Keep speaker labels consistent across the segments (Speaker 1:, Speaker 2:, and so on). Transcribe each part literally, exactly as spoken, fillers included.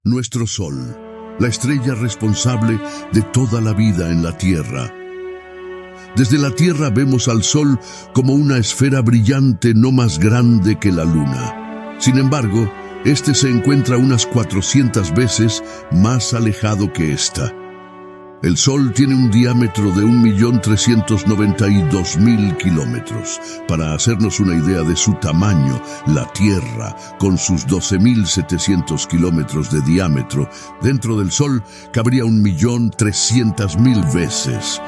Speaker 1: Nuestro Sol, la estrella responsable de toda la vida en la Tierra. Desde la Tierra vemos al Sol como una esfera brillante no más grande que la Luna. Sin embargo, este se encuentra unas cuatrocientas veces más alejado que esta. El Sol tiene un diámetro de un millón trescientos noventa y dos mil kilómetros. Para hacernos una idea de su tamaño, la Tierra, con sus doce mil setecientos kilómetros de diámetro, dentro del Sol cabría un millón trescientas mil veces.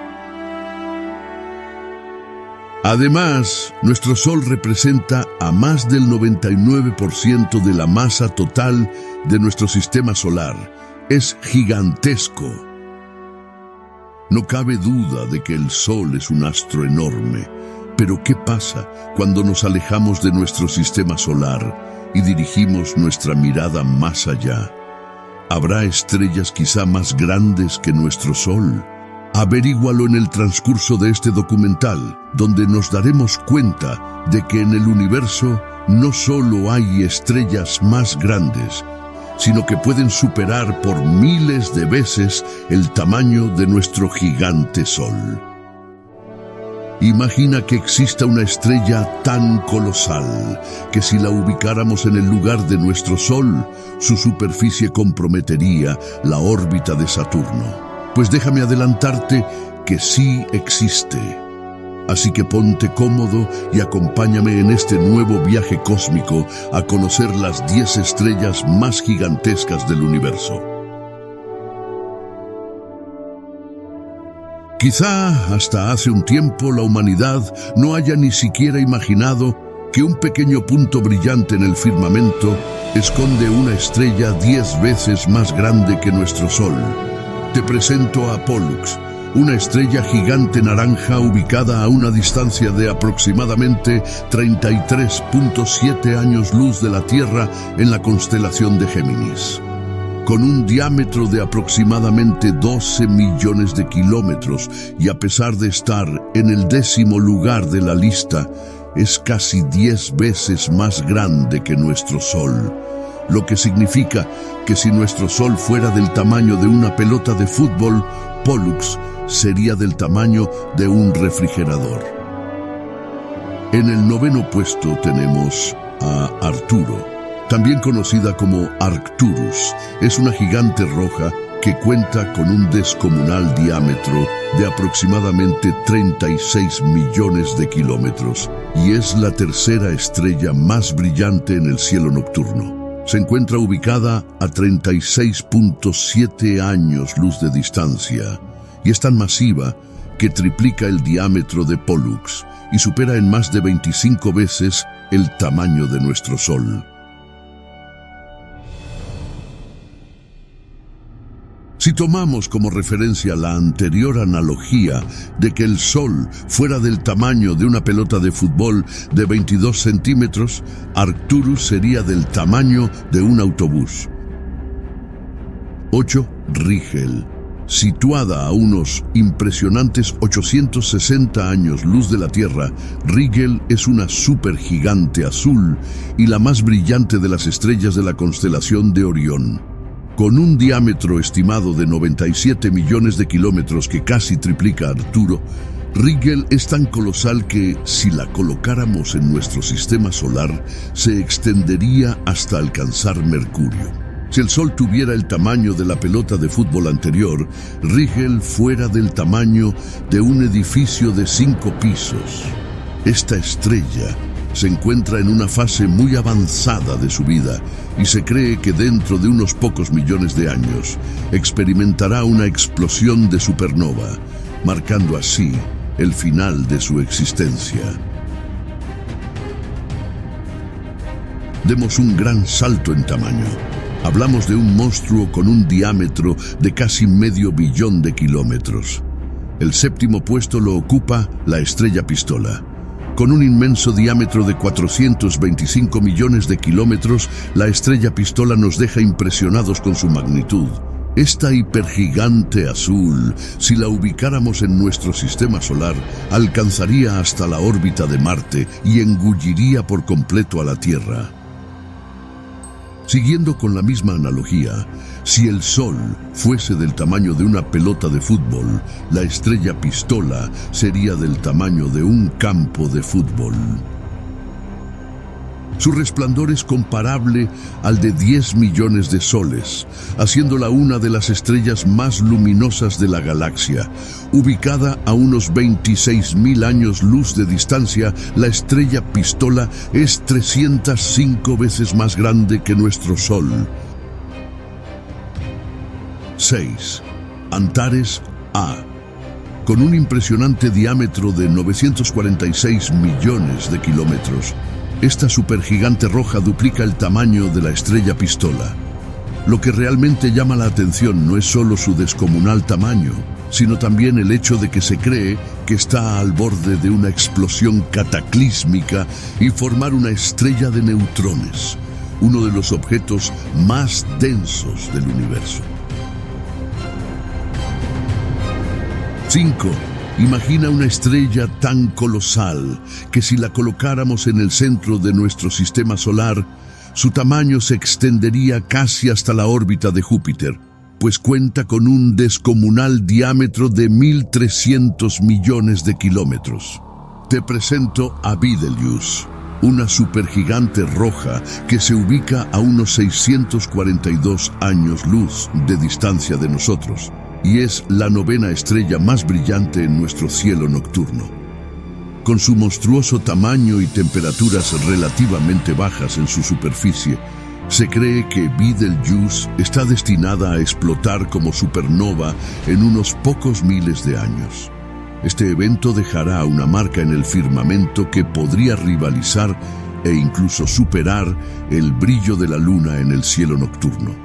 Speaker 1: Además, nuestro Sol representa a más del noventa y nueve por ciento de la masa total de nuestro sistema solar. Es gigantesco. No cabe duda de que el Sol es un astro enorme, pero ¿qué pasa cuando nos alejamos de nuestro sistema solar y dirigimos nuestra mirada más allá? ¿Habrá estrellas quizá más grandes que nuestro Sol? Averígualo en el transcurso de este documental, donde nos daremos cuenta de que en el universo no solo hay estrellas más grandes, sino que pueden superar por miles de veces el tamaño de nuestro gigante Sol. Imagina que exista una estrella tan colosal que si la ubicáramos en el lugar de nuestro Sol, su superficie comprometería la órbita de Saturno. Pues déjame adelantarte que sí existe. Así que ponte cómodo y acompáñame en este nuevo viaje cósmico a conocer las diez estrellas más gigantescas del universo. Quizá hasta hace un tiempo la humanidad no haya ni siquiera imaginado que un pequeño punto brillante en el firmamento esconde una estrella diez veces más grande que nuestro Sol. Te presento a Pollux, una estrella gigante naranja ubicada a una distancia de aproximadamente treinta y tres punto siete años luz de la Tierra en la constelación de Géminis. Con un diámetro de aproximadamente doce millones de kilómetros y a pesar de estar en el décimo lugar de la lista, es casi diez veces más grande que nuestro Sol. Lo que significa que si nuestro Sol fuera del tamaño de una pelota de fútbol, Pollux sería del tamaño de un refrigerador. En el noveno puesto tenemos a Arturo, también conocida como Arcturus. Es una gigante roja que cuenta con un descomunal diámetro de aproximadamente treinta y seis millones de kilómetros y es la tercera estrella más brillante en el cielo nocturno. Se encuentra ubicada a treinta y seis punto siete años luz de distancia y es tan masiva que triplica el diámetro de Pollux y supera en más de veinticinco veces el tamaño de nuestro Sol. Si tomamos como referencia la anterior analogía de que el Sol fuera del tamaño de una pelota de fútbol de veintidós centímetros, Arcturus sería del tamaño de un autobús. ocho. Rigel. Situada a unos impresionantes ochocientos sesenta años luz de la Tierra, Rigel es una supergigante azul y la más brillante de las estrellas de la constelación de Orión. Con un diámetro estimado de noventa y siete millones de kilómetros que casi triplica a Arturo, Rigel es tan colosal que, si la colocáramos en nuestro sistema solar, se extendería hasta alcanzar Mercurio. Si el Sol tuviera el tamaño de la pelota de fútbol anterior, Rigel fuera del tamaño de un edificio de cinco pisos. Esta estrella se encuentra en una fase muy avanzada de su vida y se cree que dentro de unos pocos millones de años experimentará una explosión de supernova, marcando así el final de su existencia. Demos un gran salto en tamaño. Hablamos de un monstruo con un diámetro de casi medio billón de kilómetros. El séptimo puesto lo ocupa la estrella Pistola. Con un inmenso diámetro de cuatrocientos veinticinco millones de kilómetros, la estrella Pistola nos deja impresionados con su magnitud. Esta hipergigante azul, si la ubicáramos en nuestro sistema solar, alcanzaría hasta la órbita de Marte y engulliría por completo a la Tierra. Siguiendo con la misma analogía, si el Sol fuese del tamaño de una pelota de fútbol, la estrella Pistola sería del tamaño de un campo de fútbol. Su resplandor es comparable al de diez millones de soles, haciéndola una de las estrellas más luminosas de la galaxia. Ubicada a unos veintiséis mil años luz de distancia, la estrella Pistola es trescientas cinco veces más grande que nuestro Sol. seis. Antares A. Con un impresionante diámetro de novecientos cuarenta y seis millones de kilómetros, esta supergigante roja duplica el tamaño de la estrella Pistola. Lo que realmente llama la atención no es solo su descomunal tamaño, sino también el hecho de que se cree que está al borde de una explosión cataclísmica y formar una estrella de neutrones, uno de los objetos más densos del universo. cinco. Imagina una estrella tan colosal que si la colocáramos en el centro de nuestro sistema solar, su tamaño se extendería casi hasta la órbita de Júpiter, pues cuenta con un descomunal diámetro de mil trescientos millones de kilómetros. Te presento a Betelgeuse, una supergigante roja que se ubica a unos seiscientos cuarenta y dos años luz de distancia de nosotros, y es la novena estrella más brillante en nuestro cielo nocturno. Con su monstruoso tamaño y temperaturas relativamente bajas en su superficie, se cree que Betelgeuse está destinada a explotar como supernova en unos pocos miles de años. Este evento dejará una marca en el firmamento que podría rivalizar e incluso superar el brillo de la luna en el cielo nocturno.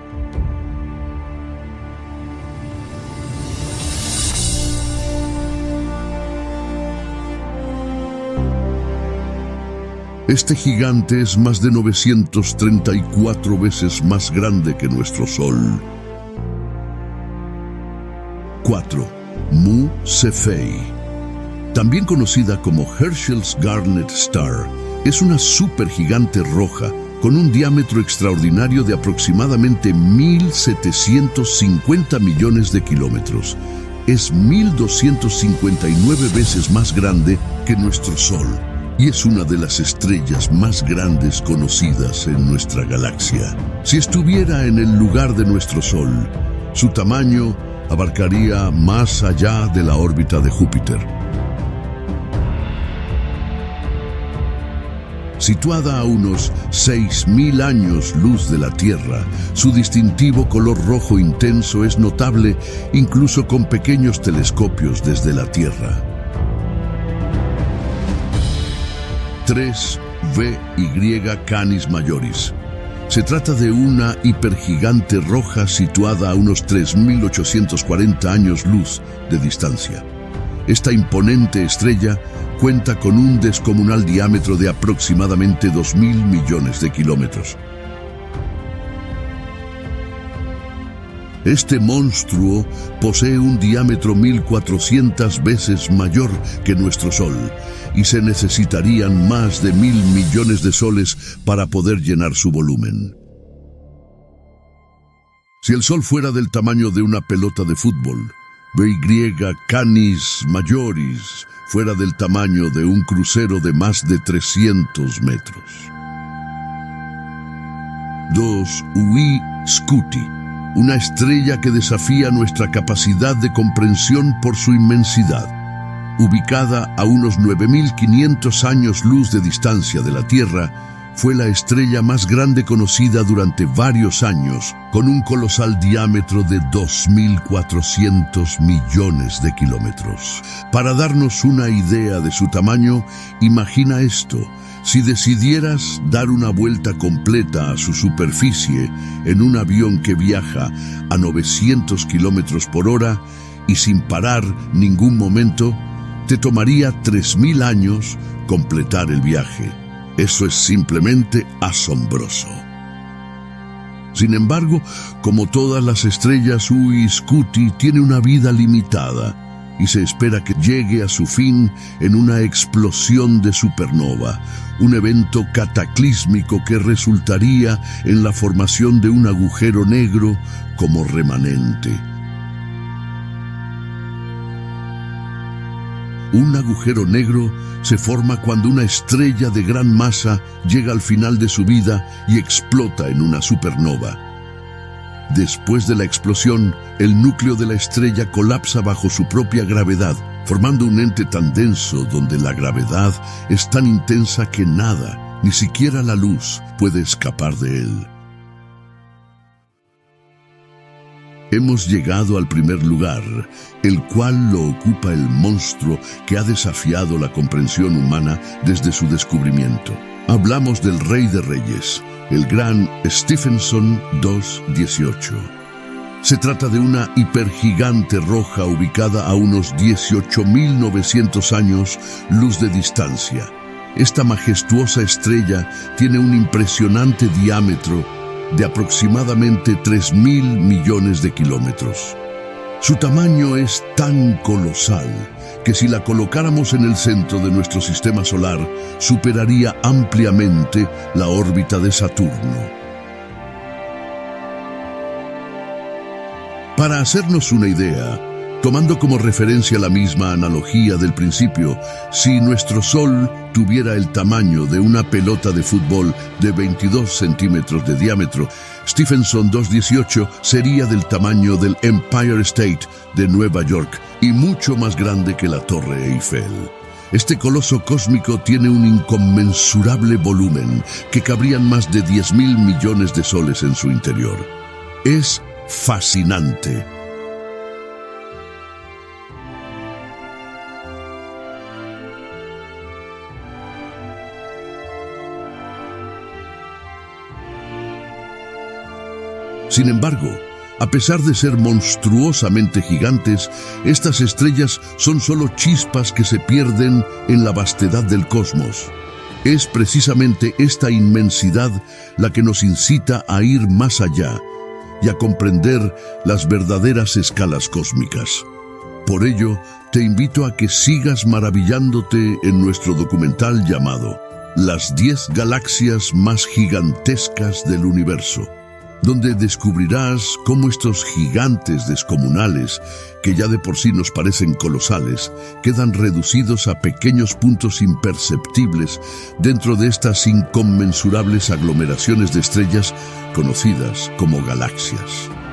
Speaker 1: Este gigante es más de novecientos treinta y cuatro veces más grande que nuestro Sol. cuatro. Mu Cephei. También conocida como Herschel's Garnet Star, es una supergigante roja con un diámetro extraordinario de aproximadamente mil setecientos cincuenta millones de kilómetros. Es mil doscientos cincuenta y nueve veces más grande que nuestro Sol, y es una de las estrellas más grandes conocidas en nuestra galaxia. Si estuviera en el lugar de nuestro Sol, su tamaño abarcaría más allá de la órbita de Júpiter. Situada a unos seis mil años luz de la Tierra, su distintivo color rojo intenso es notable incluso con pequeños telescopios desde la Tierra. tres. V Y Canis Majoris. Se trata de una hipergigante roja situada a unos tres mil ochocientos cuarenta años luz de distancia. Esta imponente estrella cuenta con un descomunal diámetro de aproximadamente dos mil millones de kilómetros. Este monstruo posee un diámetro mil cuatrocientas veces mayor que nuestro Sol, y se necesitarían más de mil millones de soles para poder llenar su volumen. Si el Sol fuera del tamaño de una pelota de fútbol, V Y Canis Majoris fuera del tamaño de un crucero de más de trescientos metros. dos. Ui Scuti. Una estrella que desafía nuestra capacidad de comprensión por su inmensidad. Ubicada a unos nueve mil quinientos años luz de distancia de la Tierra, fue la estrella más grande conocida durante varios años, con un colosal diámetro de dos mil cuatrocientos millones de kilómetros. Para darnos una idea de su tamaño, imagina esto: si decidieras dar una vuelta completa a su superficie en un avión que viaja a novecientos kilómetros por hora y sin parar ningún momento, te tomaría tres mil años completar el viaje. Eso es simplemente asombroso. Sin embargo, como todas las estrellas, Ui Scuti tiene una vida limitada. y se espera que llegue a su fin en una explosión de supernova, un evento cataclísmico que resultaría en la formación de un agujero negro como remanente. Un agujero negro se forma cuando una estrella de gran masa llega al final de su vida y explota en una supernova. Después de la explosión, el núcleo de la estrella colapsa bajo su propia gravedad, formando un ente tan denso donde la gravedad es tan intensa que nada, ni siquiera la luz, puede escapar de él. Hemos llegado al primer lugar, el cual lo ocupa el monstruo que ha desafiado la comprensión humana desde su descubrimiento. Hablamos del Rey de Reyes, el gran Stephenson dos dieciocho. Se trata de una hipergigante roja ubicada a unos dieciocho mil novecientos años luz de distancia. Esta majestuosa estrella tiene un impresionante diámetro de aproximadamente tres mil millones de kilómetros. Su tamaño es tan colosal que si la colocáramos en el centro de nuestro sistema solar, superaría ampliamente la órbita de Saturno. Para hacernos una idea, tomando como referencia la misma analogía del principio, si nuestro Sol tuviera el tamaño de una pelota de fútbol de veintidós centímetros de diámetro, Stephenson dos dieciocho sería del tamaño del Empire State de Nueva York y mucho más grande que la Torre Eiffel. Este coloso cósmico tiene un inconmensurable volumen que cabrían más de diez mil millones de soles en su interior. Es fascinante. Sin embargo, a pesar de ser monstruosamente gigantes, estas estrellas son solo chispas que se pierden en la vastedad del cosmos. Es precisamente esta inmensidad la que nos incita a ir más allá y a comprender las verdaderas escalas cósmicas. Por ello, te invito a que sigas maravillándote en nuestro documental llamado Las diez galaxias más gigantescas del universo, donde descubrirás cómo estos gigantes descomunales, que ya de por sí nos parecen colosales, quedan reducidos a pequeños puntos imperceptibles dentro de estas inconmensurables aglomeraciones de estrellas conocidas como galaxias.